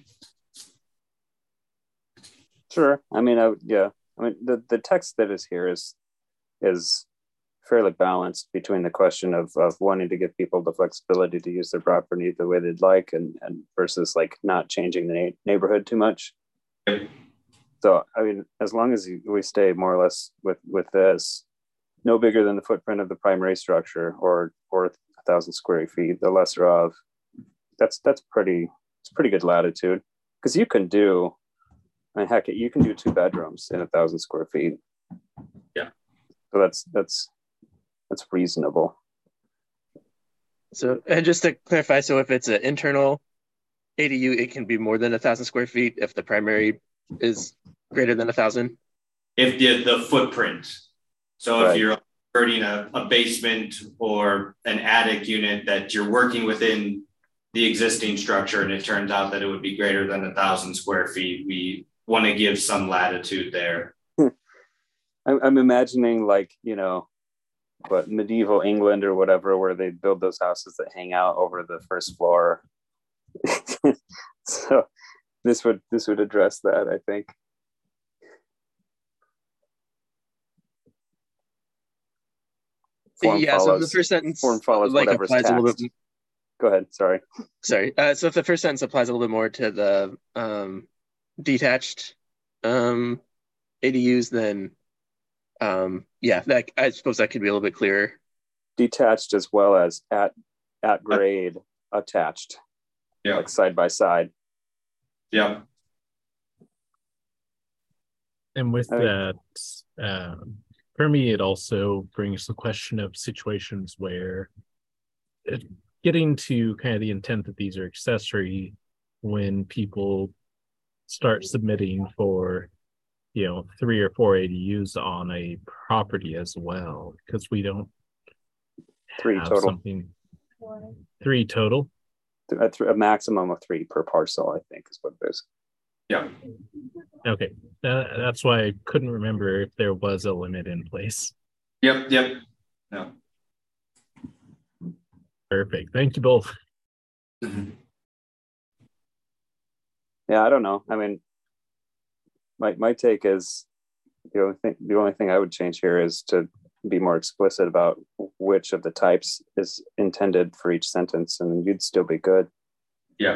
Sure. I mean, I, yeah. I mean, the, the text that is here is is fairly balanced between the question of, of wanting to give people the flexibility to use their property the way they'd like, and, and versus like not changing the na- neighborhood too much. Yep. So, I mean, as long as we stay more or less with, with this, no bigger than the footprint of the primary structure, or or a thousand square feet, the lesser of, that's that's pretty, it's pretty good latitude, because you can do, I mean, heck, you can do two bedrooms in a thousand square feet. Yeah. So that's that's that's reasonable. So, and just to clarify, so if it's an internal A D U, it can be more than a thousand square feet if the primary is greater than a thousand? If the, the footprint. So right. If you're converting a, a basement or an attic unit that you're working within the existing structure, and it turns out that it would be greater than a thousand square feet, we want to give some latitude there. I'm, I'm imagining, like, you know, what, medieval England or whatever, where they build those houses that hang out over the first floor. So this would this would address that, I think. Form yeah, follows, so the first sentence form follows like whatever's applies taxed. a little bit. Go ahead, sorry. Sorry. Uh, so if the first sentence applies a little bit more to the um, detached um, A D Us, then um, yeah, that, I suppose that could be a little bit clearer. Detached as well as at at grade uh, attached. Yeah. Like side by side. Yeah. And with I mean, that, um, for me, it also brings the question of situations where it, getting to kind of the intent that these are accessory, when people start submitting for you know, three or four A D Us on a property as well, because we don't Three have total. something. Three total. A, th- a maximum of three per parcel, I think, is what it is. Yeah. Okay, uh, that's why I couldn't remember if there was a limit in place. Yep. Yep. No. Perfect. Thank you both. Mm-hmm. Yeah, I don't know. I mean, my my take is the only thing the only thing I would change here is to be more explicit about which of the types is intended for each sentence, and you'd still be good. Yeah.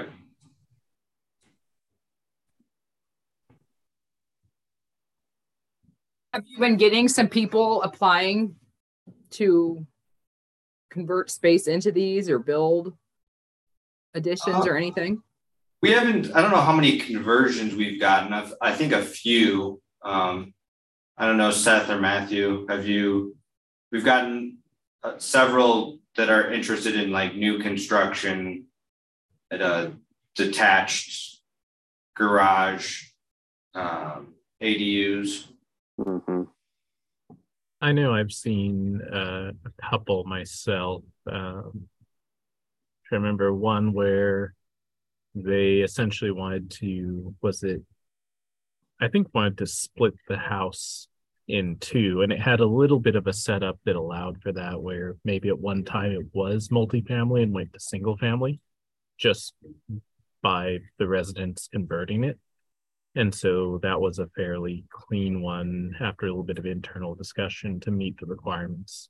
Have you been getting some people applying to convert space into these or build additions Uh, or anything? We haven't, I don't know how many conversions we've gotten. I've, I think a few. Um, I don't know, Seth or Matthew, have you, we've gotten uh, several that are interested in like new construction at a detached garage, um, A D Us. Mm-hmm. I know I've seen uh, a couple myself. Um, I remember one where they essentially wanted to, was it, I think wanted to split the house in two, and it had a little bit of a setup that allowed for that, where maybe at one time it was multifamily and went to single family just by the residents converting it. And so that was a fairly clean one after a little bit of internal discussion to meet the requirements.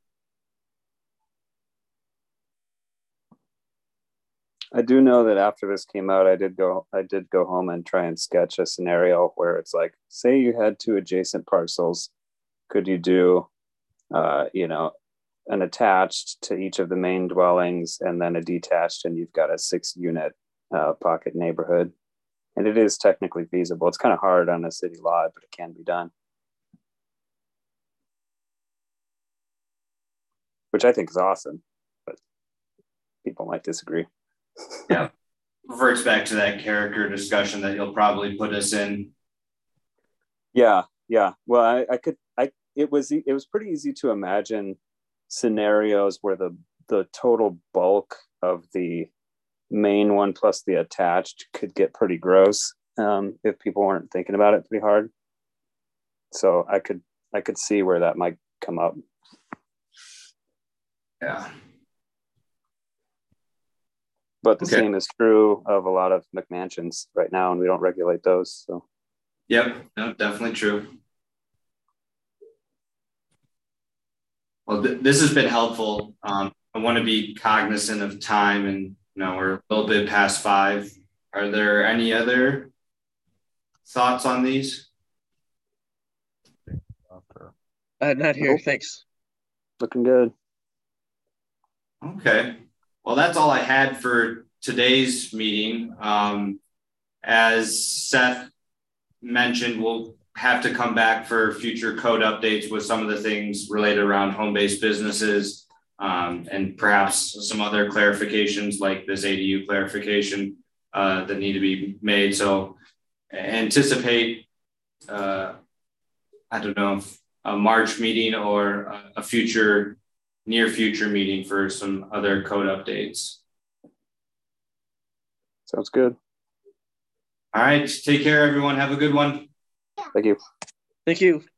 I do know that after this came out, I did go I did go home and try and sketch a scenario where it's like, say you had two adjacent parcels, could you do uh, you know, an attached to each of the main dwellings and then a detached, and you've got a six unit uh, pocket neighborhood. And it is technically feasible. It's kind of hard on a city lot, but it can be done. Which I think is awesome, but people might disagree. Yeah. Reverts back to that character discussion that you'll probably put us in. Yeah, yeah. Well, I, I could, I, it was, it was pretty easy to imagine scenarios where the, the total bulk of the main one plus the attached could get pretty gross um, if people weren't thinking about it pretty hard. So I could, I could see where that might come up. Yeah. But the Okay. same is true of a lot of McMansions right now, and we don't regulate those. So. Yep. No, definitely true. Well, th- this has been helpful. Um, I want to be cognizant of time, and you know we're a little bit past five. Are there any other thoughts on these? Uh, not here, Nope. thanks. Looking good. Okay. Well, that's all I had for today's meeting. Um, as Seth mentioned, we'll have to come back for future code updates with some of the things related around home-based businesses, um, and perhaps some other clarifications like this A D U clarification uh, that need to be made. So anticipate, uh, I don't know, a March meeting or a future, near future meeting for some other code updates. Sounds good. All right. Take care, everyone. Have a good one. Thank you. Thank you.